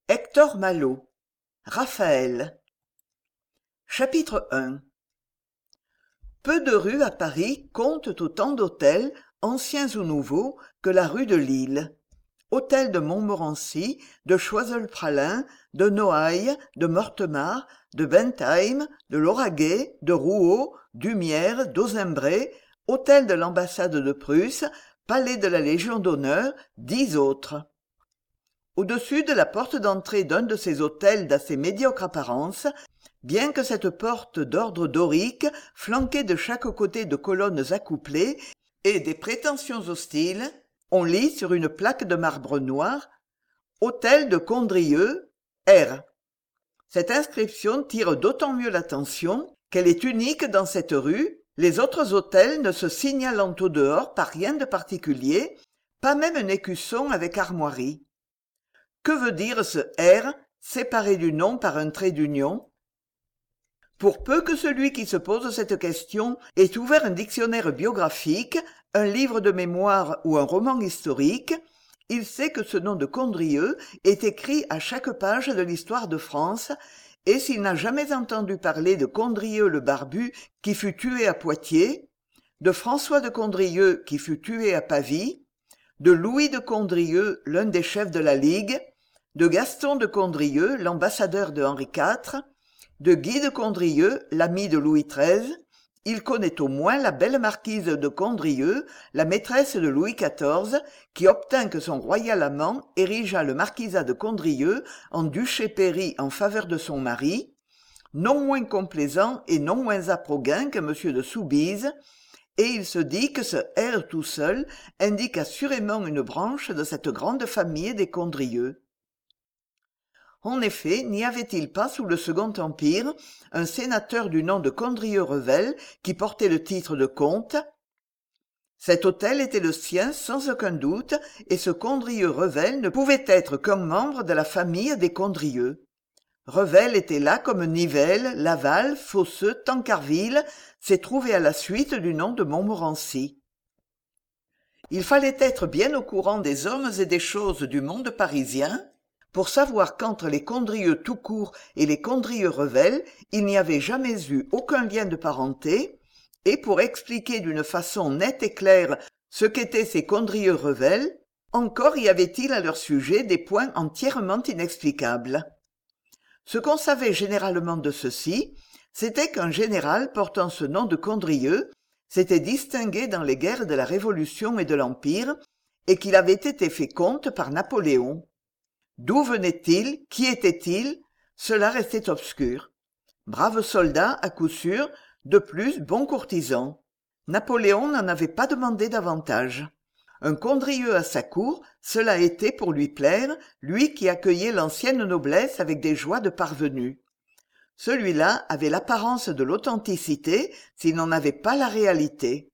Hector Malot, Raphaël. Chapitre 1. Peu de rues à Paris comptent autant d'hôtels, anciens ou nouveaux, que la rue de Lille. Hôtels de Montmorency, de Choiseul-Praslin, de Noailles, de Mortemart, de Bentheim, de Lauragais, de Rouault, d'Humières, d'Auzembré, hôtel de l'ambassade de Prusse, palais de la Légion d'honneur, 10 autres. Au-dessus de la porte d'entrée d'un de ces hôtels d'assez médiocre apparence, bien que cette porte d'ordre dorique, flanquée de chaque côté de colonnes accouplées et des prétentions hostiles, on lit sur une plaque de marbre noir « Hôtel de Condrieu, R ». Cette inscription tire d'autant mieux l'attention qu'elle est unique dans cette rue, les autres hôtels ne se signalant au dehors par rien de particulier, pas même un écusson avec armoirie. Que veut dire ce R, séparé du nom par un trait d'union? Pour peu que celui qui se pose cette question ait ouvert un dictionnaire biographique, un livre de mémoire ou un roman historique, il sait que ce nom de Condrieu est écrit à chaque page de l'histoire de France, et s'il n'a jamais entendu parler de Condrieu le barbu qui fut tué à Poitiers, de François de Condrieu qui fut tué à Pavie, de Louis de Condrieu, l'un des chefs de la Ligue, de Gaston de Condrieu, l'ambassadeur de Henri IV, de Guy de Condrieu, l'ami de Louis XIII, il connaît au moins la belle marquise de Condrieu, la maîtresse de Louis XIV, qui obtint que son royal amant érigeât le marquisat de Condrieu en duché-pairie en faveur de son mari, non moins complaisant et non moins âpre que M. de Soubise, et il se dit que ce R tout seul indique assurément une branche de cette grande famille des Condrieu. En effet, n'y avait-il pas sous le Second Empire un sénateur du nom de Condrieu-Revel qui portait le titre de comte? Cet hôtel était le sien sans aucun doute, et ce Condrieu-Revel ne pouvait être qu'un membre de la famille des Condrieu. Revel était là comme Nivelles, Laval, Fosseux, Tancarville s'est trouvé à la suite du nom de Montmorency. Il fallait être bien au courant des hommes et des choses du monde parisien pour savoir qu'entre les Condrieu tout court et les Condrieu-Revel, il n'y avait jamais eu aucun lien de parenté, et pour expliquer d'une façon nette et claire ce qu'étaient ces Condrieu-Revel, encore y avait-il à leur sujet des points entièrement inexplicables. Ce qu'on savait généralement de ceci, c'était qu'un général portant ce nom de Condrieu s'était distingué dans les guerres de la Révolution et de l'Empire, et qu'il avait été fait comte par Napoléon. D'où venait-il? Qui était-il? Cela restait obscur. Brave soldat, à coup sûr, de plus bon courtisan. Napoléon n'en avait pas demandé davantage. Un Condrieu à sa cour, cela était pour lui plaire, lui qui accueillait l'ancienne noblesse avec des joies de parvenu. Celui-là avait l'apparence de l'authenticité s'il n'en avait pas la réalité.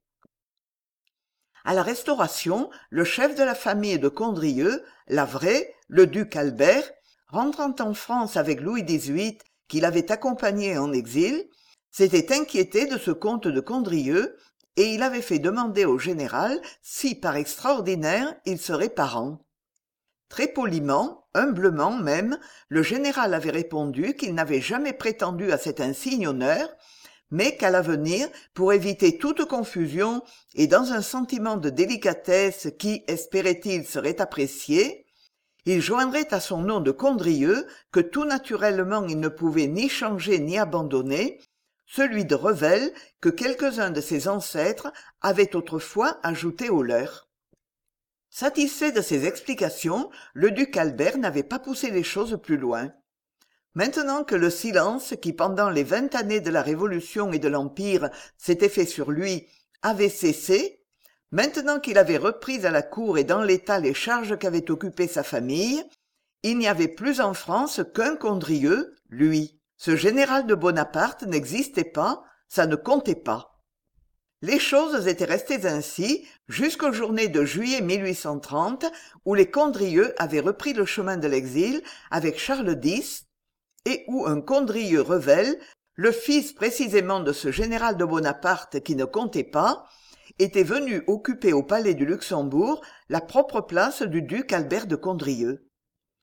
À la Restauration, le chef de la famille de Condrieu, Lavray, le duc Albert, rentrant en France avec Louis XVIII, qui l'avait accompagné en exil, s'était inquiété de ce comte de Condrieu, et il avait fait demander au général si, par extraordinaire, il serait parent. Très poliment, humblement même, le général avait répondu qu'il n'avait jamais prétendu à cet insigne honneur, mais qu'à l'avenir, pour éviter toute confusion et dans un sentiment de délicatesse qui, espérait-il, serait apprécié, il joindrait à son nom de Condrieu, que tout naturellement il ne pouvait ni changer ni abandonner, celui de Revel que quelques-uns de ses ancêtres avaient autrefois ajouté au leur. Satisfait de ces explications, le duc Albert n'avait pas poussé les choses plus loin. Maintenant que le silence qui, pendant les 20 années de la Révolution et de l'Empire, s'était fait sur lui, avait cessé, maintenant qu'il avait repris à la cour et dans l'État les charges qu'avait occupées sa famille, il n'y avait plus en France qu'un Condrieu, lui. Ce général de Bonaparte n'existait pas, ça ne comptait pas. Les choses étaient restées ainsi jusqu'aux journées de juillet 1830, où les Condrieu avaient repris le chemin de l'exil avec Charles X, et où un Condrieu-Revel, le fils précisément de ce général de Bonaparte qui ne comptait pas, était venu occuper au palais du Luxembourg la propre place du duc Albert de Condrieu.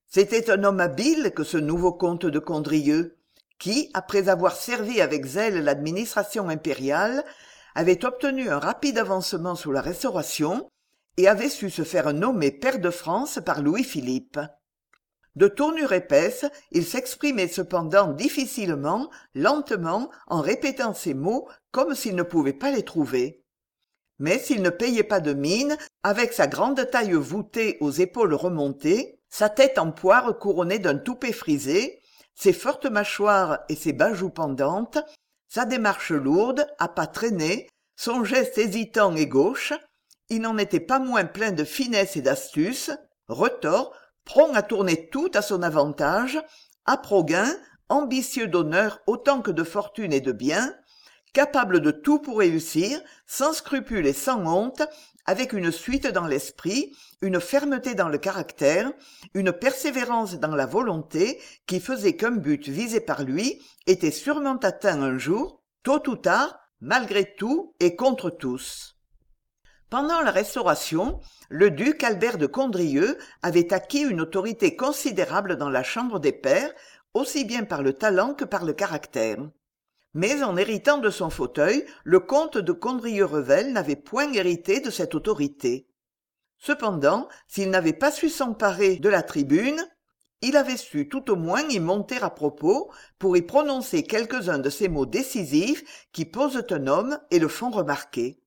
C'était un homme habile que ce nouveau comte de Condrieu, qui, après avoir servi avec zèle l'administration impériale, avait obtenu un rapide avancement sous la Restauration et avait su se faire nommer pair de France par Louis-Philippe. De tournure épaisse, il s'exprimait cependant difficilement, lentement, en répétant ces mots comme s'il ne pouvait pas les trouver. Mais s'il ne payait pas de mine, avec sa grande taille voûtée aux épaules remontées, sa tête en poire couronnée d'un toupet frisé, ses fortes mâchoires et ses bas joues pendantes, sa démarche lourde, à pas traînés, son geste hésitant et gauche, il n'en était pas moins plein de finesse et d'astuce, retors, prompt à tourner tout à son avantage, à pro-gain, ambitieux d'honneur autant que de fortune et de bien, capable de tout pour réussir, sans scrupule et sans honte, avec une suite dans l'esprit, une fermeté dans le caractère, une persévérance dans la volonté qui faisait qu'un but visé par lui était sûrement atteint un jour, tôt ou tard, malgré tout et contre tous. Pendant la Restauration, le duc Albert de Condrieu avait acquis une autorité considérable dans la Chambre des pairs, aussi bien par le talent que par le caractère. Mais en héritant de son fauteuil, le comte de Condrieu-Revel n'avait point hérité de cette autorité. Cependant, s'il n'avait pas su s'emparer de la tribune, il avait su tout au moins y monter à propos pour y prononcer quelques-uns de ces mots décisifs qui posent un homme et le font remarquer.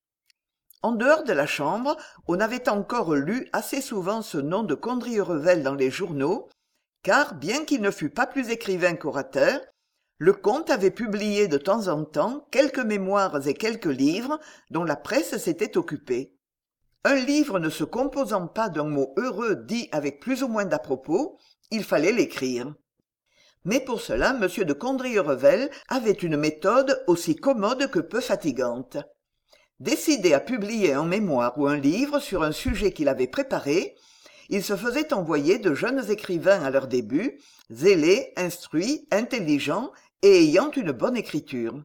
En dehors de la Chambre, on avait encore lu assez souvent ce nom de Condrieu-Revel dans les journaux, car, bien qu'il ne fût pas plus écrivain qu'orateur, le comte avait publié de temps en temps quelques mémoires et quelques livres dont la presse s'était occupée. Un livre ne se composant pas d'un mot heureux dit avec plus ou moins d'à-propos, il fallait l'écrire. Mais pour cela, M. de Condrieu-Revel avait une méthode aussi commode que peu fatigante. Décidé à publier un mémoire ou un livre sur un sujet qu'il avait préparé, il se faisait envoyer de jeunes écrivains à leur début, zélés, instruits, intelligents et ayant une bonne écriture.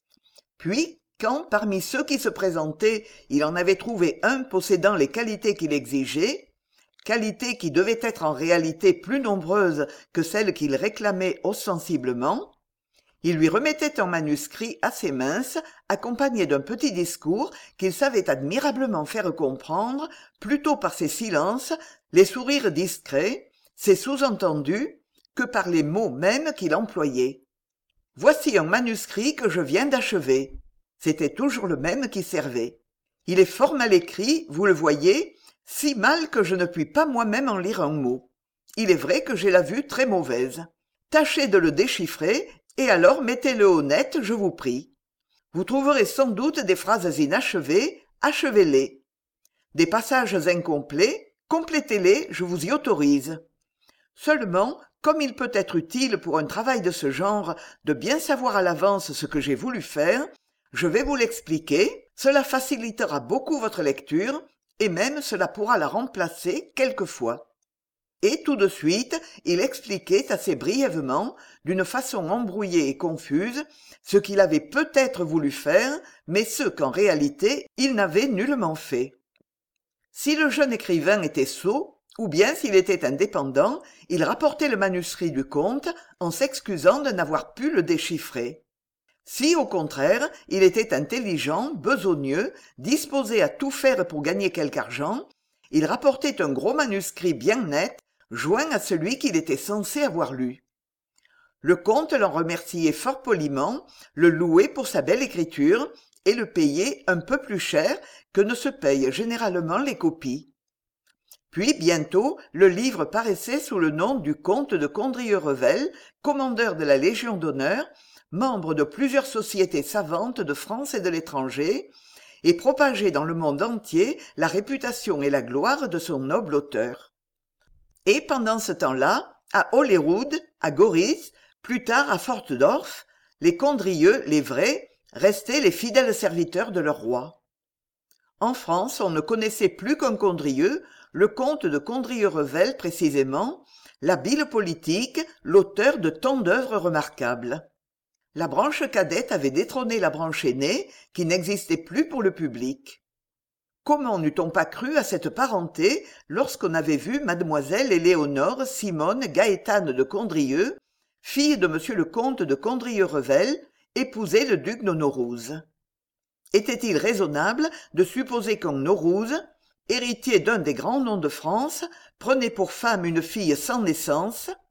Puis, quand, parmi ceux qui se présentaient, il en avait trouvé un possédant les qualités qu'il exigeait, qualités qui devaient être en réalité plus nombreuses que celles qu'il réclamait ostensiblement, il lui remettait un manuscrit assez mince, accompagné d'un petit discours qu'il savait admirablement faire comprendre, plutôt par ses silences, les sourires discrets, ses sous-entendus, que par les mots mêmes qu'il employait. « Voici un manuscrit que je viens d'achever. » C'était toujours le même qui servait. « Il est fort mal écrit, vous le voyez, si mal que je ne puis pas moi-même en lire un mot. Il est vrai que j'ai la vue très mauvaise. Tâchez de le déchiffrer, et alors mettez-le au net, je vous prie. Vous trouverez sans doute des phrases inachevées, achevez-les. Des passages incomplets, complétez-les, je vous y autorise. Seulement, comme il peut être utile pour un travail de ce genre de bien savoir à l'avance ce que j'ai voulu faire, je vais vous l'expliquer, cela facilitera beaucoup votre lecture, et même cela pourra la remplacer quelquefois. Et tout de suite, il expliquait assez brièvement, d'une façon embrouillée et confuse, ce qu'il avait peut-être voulu faire, mais ce qu'en réalité il n'avait nullement fait. Si le jeune écrivain était sot, ou bien s'il était indépendant, il rapportait le manuscrit du comte en s'excusant de n'avoir pu le déchiffrer. Si, au contraire, il était intelligent, besogneux, disposé à tout faire pour gagner quelque argent, il rapportait un gros manuscrit bien net, joint à celui qu'il était censé avoir lu. Le comte l'en remerciait fort poliment, le louait pour sa belle écriture et le payait un peu plus cher que ne se payent généralement les copies. Puis bientôt le livre paraissait sous le nom du comte de Condrieu-Revel, commandeur de la Légion d'honneur, membre de plusieurs sociétés savantes de France et de l'étranger, et propageait dans le monde entier la réputation et la gloire de son noble auteur. Et pendant ce temps-là, à Holyrood, à Goritz, plus tard à Fortdorf, les Condrieu, les vrais, restaient les fidèles serviteurs de leur roi. En France, on ne connaissait plus qu'un Condrieu, le comte de Condrieu-Revel précisément, l'habile politique, l'auteur de tant d'œuvres remarquables. La branche cadette avait détrôné la branche aînée, qui n'existait plus pour le public. Comment n'eût-on pas cru à cette parenté lorsqu'on avait vu mademoiselle Éléonore Simone Gaétane de Condrieu, fille de monsieur le comte de Condrieu-Revel, épouser le duc de Naurouze? Était-il raisonnable de supposer qu'un Naurouze, héritier d'un des grands noms de France, prenait pour femme une fille sans naissance,